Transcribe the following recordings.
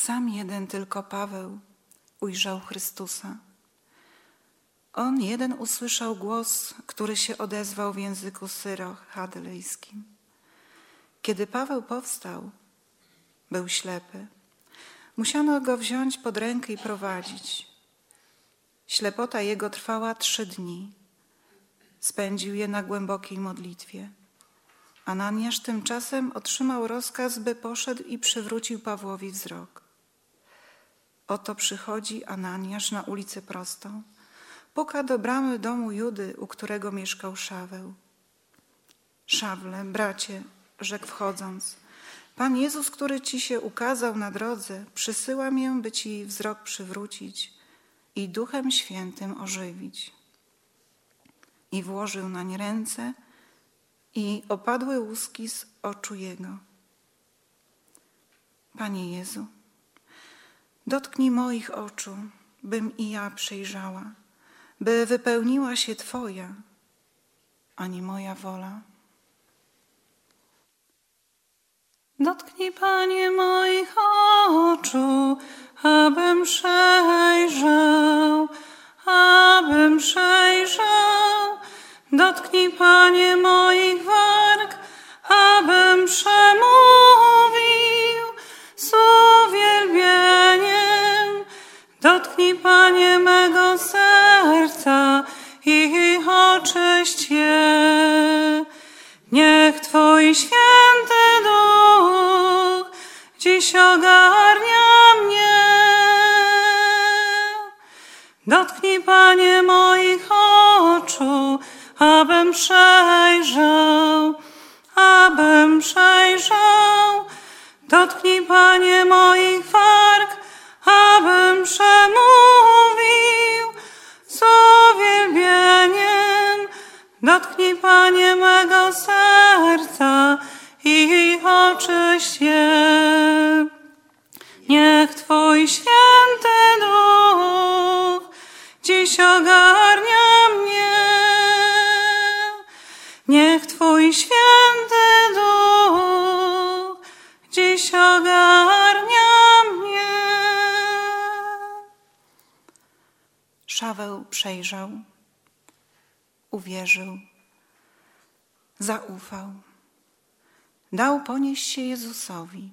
Sam jeden tylko Paweł ujrzał Chrystusa. On jeden usłyszał głos, który się odezwał w języku syro-chaldejskim. Kiedy Paweł powstał, był ślepy. Musiano go wziąć pod rękę i prowadzić. Ślepota jego trwała 3 dni. Spędził je na głębokiej modlitwie. Ananiasz tymczasem otrzymał rozkaz, by poszedł i przywrócił Pawłowi wzrok. Oto przychodzi Ananiasz na ulicę Prostą. Puka do bramy domu Judy, u którego mieszkał Szaweł. Szawle, bracie, rzekł wchodząc, Pan Jezus, który ci się ukazał na drodze, przysyła mię, by ci wzrok przywrócić i Duchem Świętym ożywić. I włożył nań ręce i opadły łuski z oczu jego. Panie Jezu, dotknij moich oczu, bym i ja przejrzała, by wypełniła się Twoja, a nie moja wola. Dotknij, Panie, moich oczu, abym przejrzał, abym przejrzał. Dotknij, Panie, moich warg, abym przemówił z uwielbieniem. Dotknij, Panie, mego serca i oczyść je. Niech Twój święty Duch dziś ogarnia mnie. Dotknij, Panie, moich oczu, abym przejrzał, abym przejrzał. Dotknij, Panie, moich warg, abym przemówił z uwielbieniem. Dotknij, Panie, mego serca i oczyść je. Niech Twój święty Duch dziś ogarnia mnie. Niech Twój święty Duch dziś ogarnia mnie. Szaweł przejrzał, uwierzył, zaufał, dał ponieść się Jezusowi.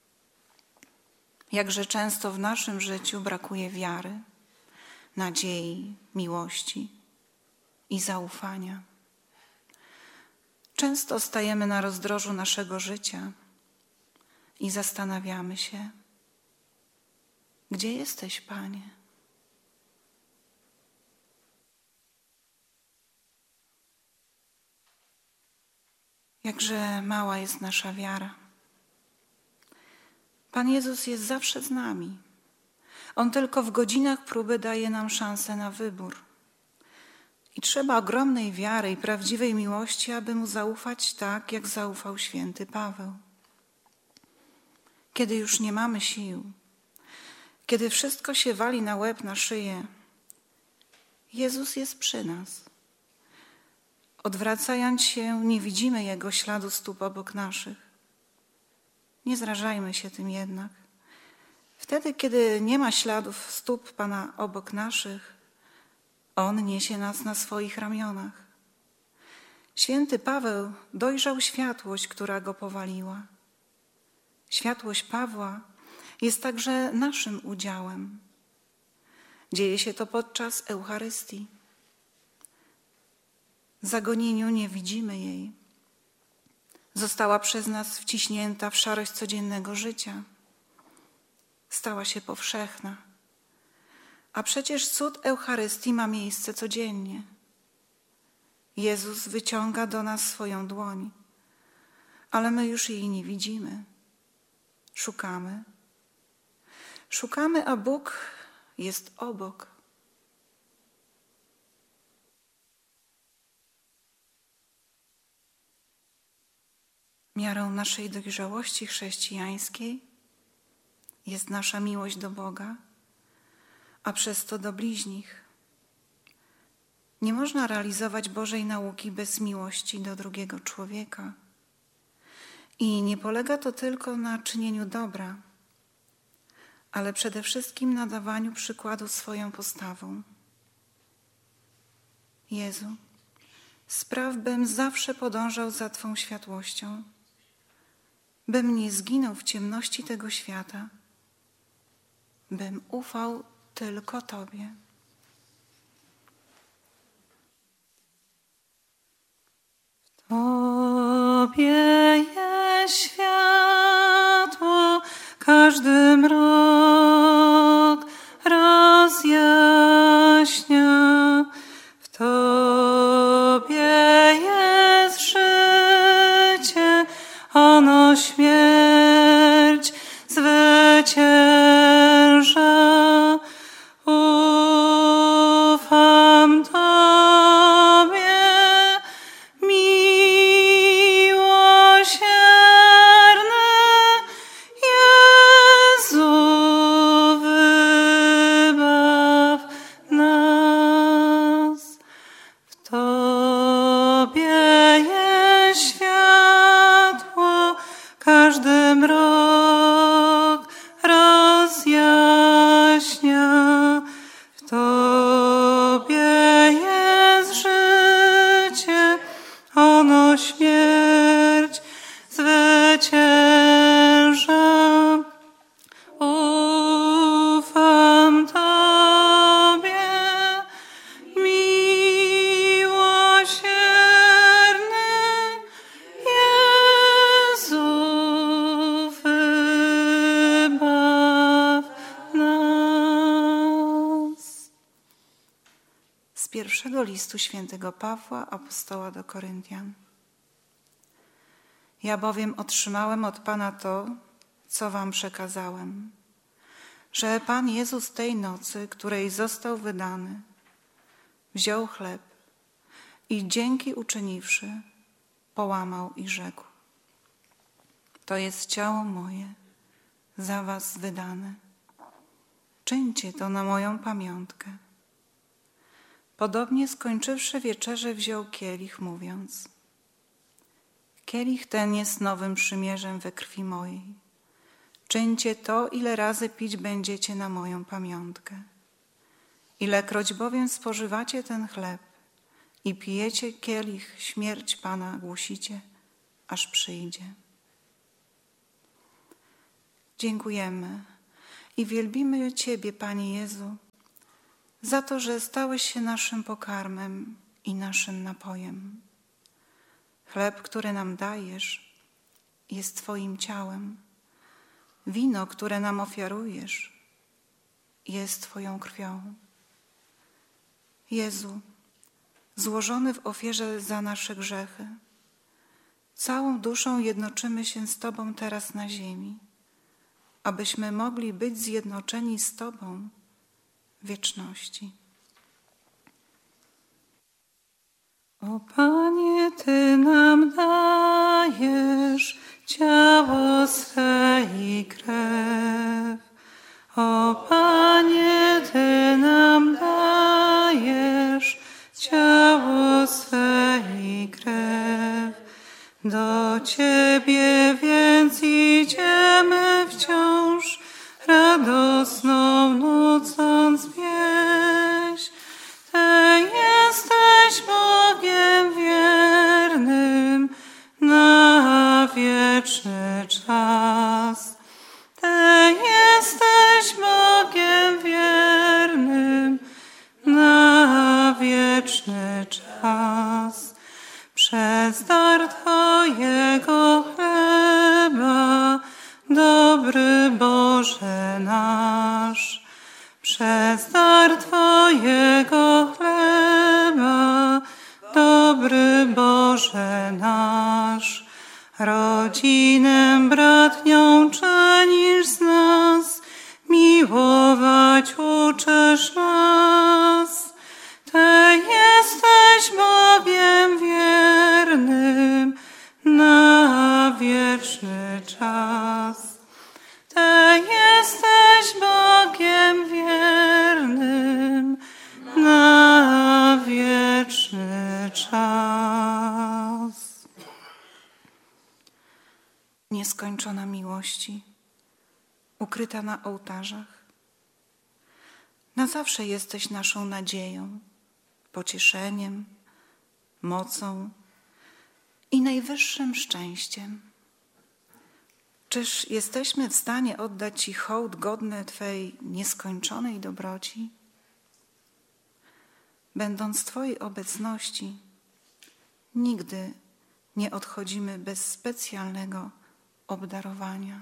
Jakże często w naszym życiu brakuje wiary, nadziei, miłości i zaufania. Często stajemy na rozdrożu naszego życia i zastanawiamy się, gdzie jesteś, Panie? Jakże mała jest nasza wiara. Pan Jezus jest zawsze z nami. On tylko w godzinach próby daje nam szansę na wybór. I trzeba ogromnej wiary i prawdziwej miłości, aby Mu zaufać tak, jak zaufał święty Paweł. Kiedy już nie mamy sił, kiedy wszystko się wali na łeb, na szyję, Jezus jest przy nas. Odwracając się, nie widzimy Jego śladu stóp obok naszych. Nie zrażajmy się tym jednak. Wtedy, kiedy nie ma śladów stóp Pana obok naszych, On niesie nas na swoich ramionach. Święty Paweł dojrzał światłość, która go powaliła. Światłość Pawła jest także naszym udziałem. Dzieje się to podczas Eucharystii. W zagonieniu nie widzimy jej. Została przez nas wciśnięta w szarość codziennego życia. Stała się powszechna. A przecież cud Eucharystii ma miejsce codziennie. Jezus wyciąga do nas swoją dłoń, ale my już jej nie widzimy. Szukamy. Szukamy, a Bóg jest obok. Miarą naszej dojrzałości chrześcijańskiej jest nasza miłość do Boga, a przez to do bliźnich. Nie można realizować Bożej nauki bez miłości do drugiego człowieka. I nie polega to tylko na czynieniu dobra, ale przede wszystkim na dawaniu przykładu swoją postawą. Jezu, spraw, bym zawsze podążał za Twą światłością, bym nie zginął w ciemności tego świata, bym ufał tylko Tobie. W Tobie jest światło, każdy mrok rozjaśnia. W Tobie jest życie, ono śmierć zwycięża. Ufam Tobie, miłosierny Jezu, wybaw nas. W Tobie jest światło, każdy mrok rozjaśnia. W Tobie jest życie, ono śmierć zwycięża. Ufam Tobie, miłosierny Jezu, wybaw nas. Z pierwszego listu świętego Pawła, apostoła do Koryntian. Ja bowiem otrzymałem od Pana to, co wam przekazałem, że Pan Jezus tej nocy, której został wydany, wziął chleb i dzięki uczyniwszy, połamał i rzekł: to jest ciało moje, za was wydane. Czyńcie to na moją pamiątkę. Podobnie skończywszy wieczerzę, wziął kielich, mówiąc: kielich ten jest nowym przymierzem we krwi mojej. Czyńcie to, ile razy pić będziecie na moją pamiątkę. Ilekroć bowiem spożywacie ten chleb i pijecie kielich, śmierć Pana głosicie, aż przyjdzie. Dziękujemy i wielbimy Ciebie, Panie Jezu, za to, że stałeś się naszym pokarmem i naszym napojem. Chleb, który nam dajesz, jest Twoim ciałem. Wino, które nam ofiarujesz, jest Twoją krwią. Jezu, złożony w ofierze za nasze grzechy, całą duszą jednoczymy się z Tobą teraz na ziemi, abyśmy mogli być zjednoczeni z Tobą w wieczności. O Panie, Ty nam dajesz ciało swe i krew. O Panie, Ty nam dajesz ciało swe i krew. Do Ciebie więc idziemy wciąż, radosną nucąc pieśń. Ty jesteś Bogiem wiernym na wieczny czas. Ty jesteś Bogiem wiernym na wieczny czas. Przez dar Twojego chleba, dobry Boże nasz, przez dar Twojego chleba, dobry Boże nasz, rodzinę bratnią czynisz z nas, miłować uczysz nas. Ty jesteś Bogiem wiernym na wieczny czas. Ty jesteś Bogiem wiernym na wieczny czas. Nieskończona miłości, ukryta na ołtarzach. Na zawsze jesteś naszą nadzieją, pocieszeniem, mocą i najwyższym szczęściem. Czyż jesteśmy w stanie oddać Ci hołd godny Twej nieskończonej dobroci? Będąc w Twojej obecności, nigdy nie odchodzimy bez specjalnego obdarowania.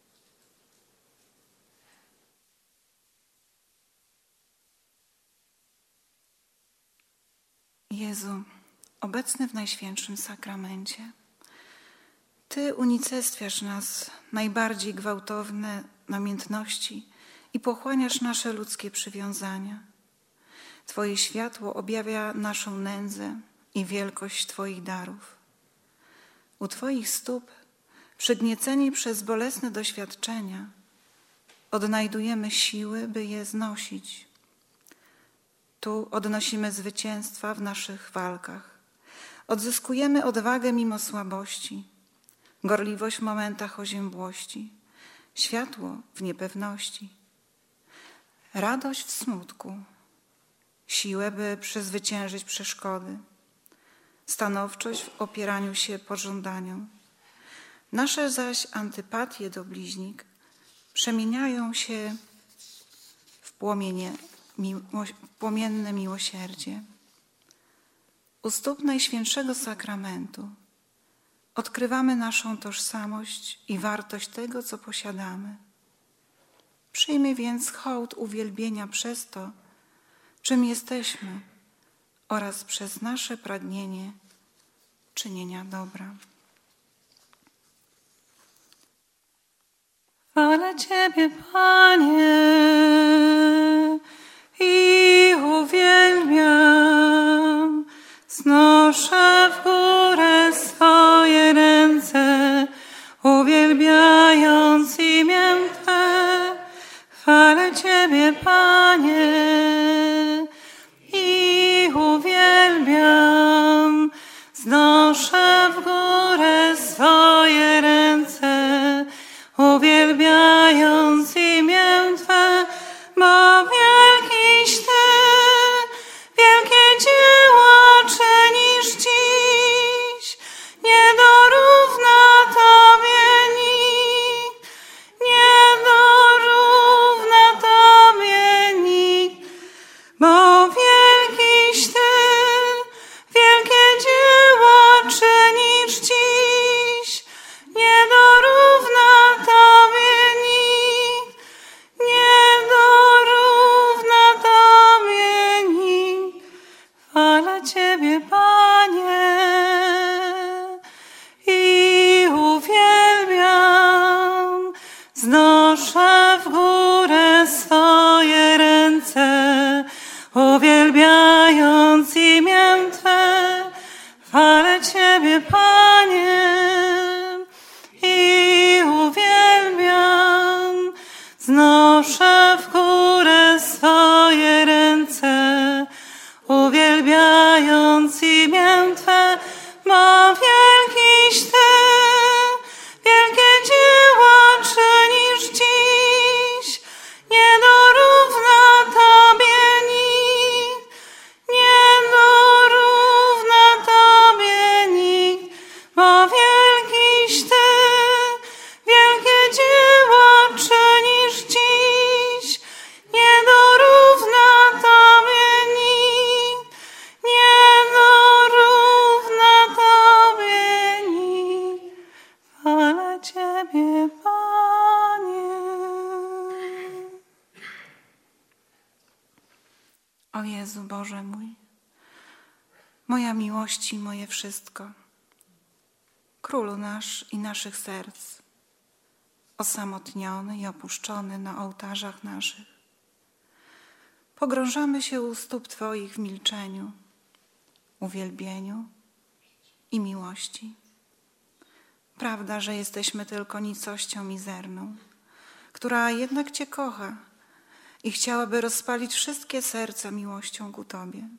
Jezu, obecny w Najświętszym Sakramencie, Ty unicestwiasz nas najbardziej gwałtowne namiętności i pochłaniasz nasze ludzkie przywiązania. Twoje światło objawia naszą nędzę i wielkość Twoich darów. U Twoich stóp, przygnieceni przez bolesne doświadczenia, odnajdujemy siły, by je znosić. Tu odnosimy zwycięstwa w naszych walkach. Odzyskujemy odwagę mimo słabości, gorliwość w momentach oziębłości, światło w niepewności, radość w smutku, siłę, by przezwyciężyć przeszkody, stanowczość w opieraniu się pożądaniom. Nasze zaś antypatie do bliźnich przemieniają się w płomienne miłosierdzie. U stóp Najświętszego Sakramentu odkrywamy naszą tożsamość i wartość tego, co posiadamy. Przyjmij więc hołd uwielbienia przez to, czym jesteśmy oraz przez nasze pragnienie czynienia dobra. Chwalę Ciebie, Panie, i uwielbiam. Znoszę w górę swoje ręce, uwielbiając imię Twe. Chwalę Ciebie, Panie, i uwielbiam. Znoszę w górę swoje ręce, uwielbiając imię Twe, bo wielkiś Ty, wielkie dzieła czynisz dziś, nie dorówna Tobie nikt, nie dorówna Tobie nikt, bo wielkiś Ty, wielkie dzieła czynisz dziś, nie dorówna Tobie nikt, nie dorówna Tobie nikt. Chwalę Ciebie, Panie, i uwielbiam. Znoszę w górę swoje ręce, uwielbiając imię Twe. Chwalę Ciebie, Panie, i uwielbiam. Znoszę w górę swoje ręce, uwielbiając imię Twe, bo wielkiś Ty, wielkie dzieła czynisz dziś, nie dorówna Tobie nikt, nie dorówna Tobie nikt, bo wielkiś Ty, wielkie dzieła czynisz dziś, nie dorówna Tobie nikt, nie dorówna Tobie nikt. Chwalę Ciebie, Panie. O Jezu Boże mój, moja miłość i moje wszystko, Królu nasz i naszych serc, osamotniony i opuszczony na ołtarzach naszych, pogrążamy się u stóp Twoich w milczeniu, uwielbieniu i miłości. Prawda, że jesteśmy tylko nicością mizerną, która jednak Cię kocha i chciałaby rozpalić wszystkie serca miłością ku Tobie.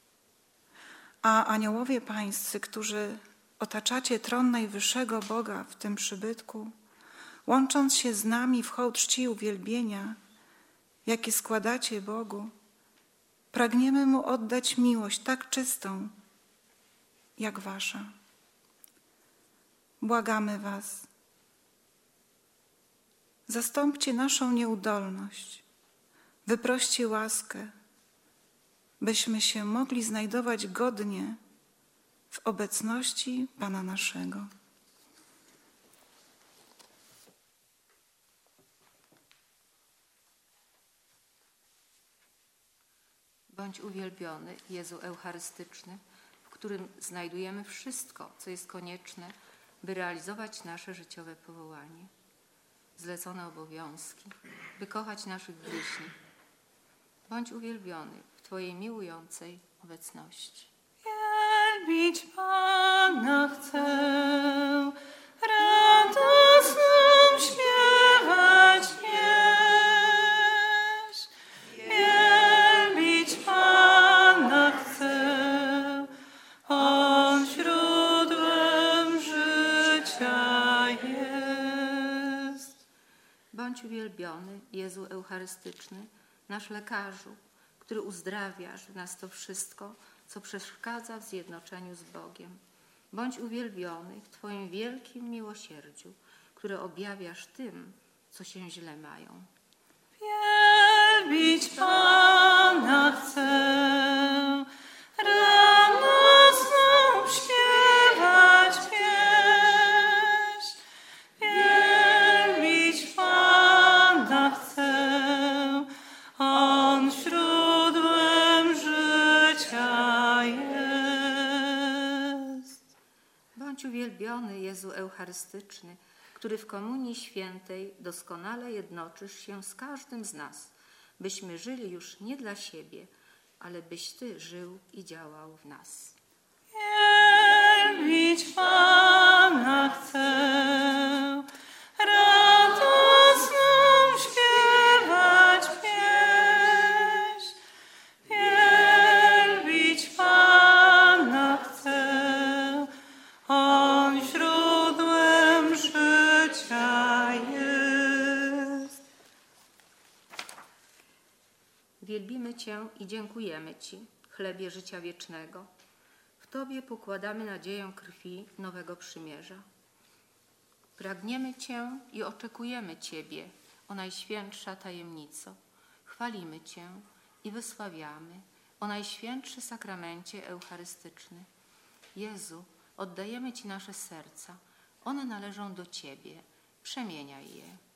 A aniołowie pańscy, którzy otaczacie tron najwyższego Boga w tym przybytku, łącząc się z nami w hołd czci i uwielbienia, jakie składacie Bogu, pragniemy Mu oddać miłość tak czystą, jak wasza. Błagamy was, zastąpcie naszą nieudolność, wyproście łaskę, byśmy się mogli znajdować godnie w obecności Pana naszego. Bądź uwielbiony, Jezu Eucharystyczny, w którym znajdujemy wszystko, co jest konieczne, by realizować nasze życiowe powołanie, zlecone obowiązki, by kochać naszych bliźnich. Bądź uwielbiony w Twojej miłującej obecności. Wielbić Pana chcę, radosną śpiewać pieśń. Wielbić Pana chcę, On źródłem życia jest. Bądź uwielbiony, Jezu Eucharystyczny, nasz lekarzu, który uzdrawiasz w nas to wszystko, co przeszkadza w zjednoczeniu z Bogiem. Bądź uwielbiony w Twoim wielkim miłosierdziu, które objawiasz tym, co się źle mają. Wielbić Pana chcę, radosną śpiewać pieśń. Wielbić Pana chcę, On źródłem życia jest. Bądź uwielbiony, Jezu Eucharystyczny, który w Komunii Świętej doskonale jednoczysz się z każdym z nas, byśmy żyli już nie dla siebie, ale byś Ty żył i działał w nas. Wielbić Pana chcę, radosną śpiewać pieśń. Wielbić Pana chcę, On źródłem życia jest. Wielbimy Cię i dziękujemy Ci, chlebie życia wiecznego. W Tobie pokładamy nadzieję krwi nowego przymierza. Pragniemy Cię i oczekujemy Ciebie, o Najświętsza Tajemnico. Chwalimy Cię i wysławiamy, o Najświętszy Sakramencie Eucharystyczny. Jezu, oddajemy Ci nasze serca. One należą do Ciebie. Przemieniaj je.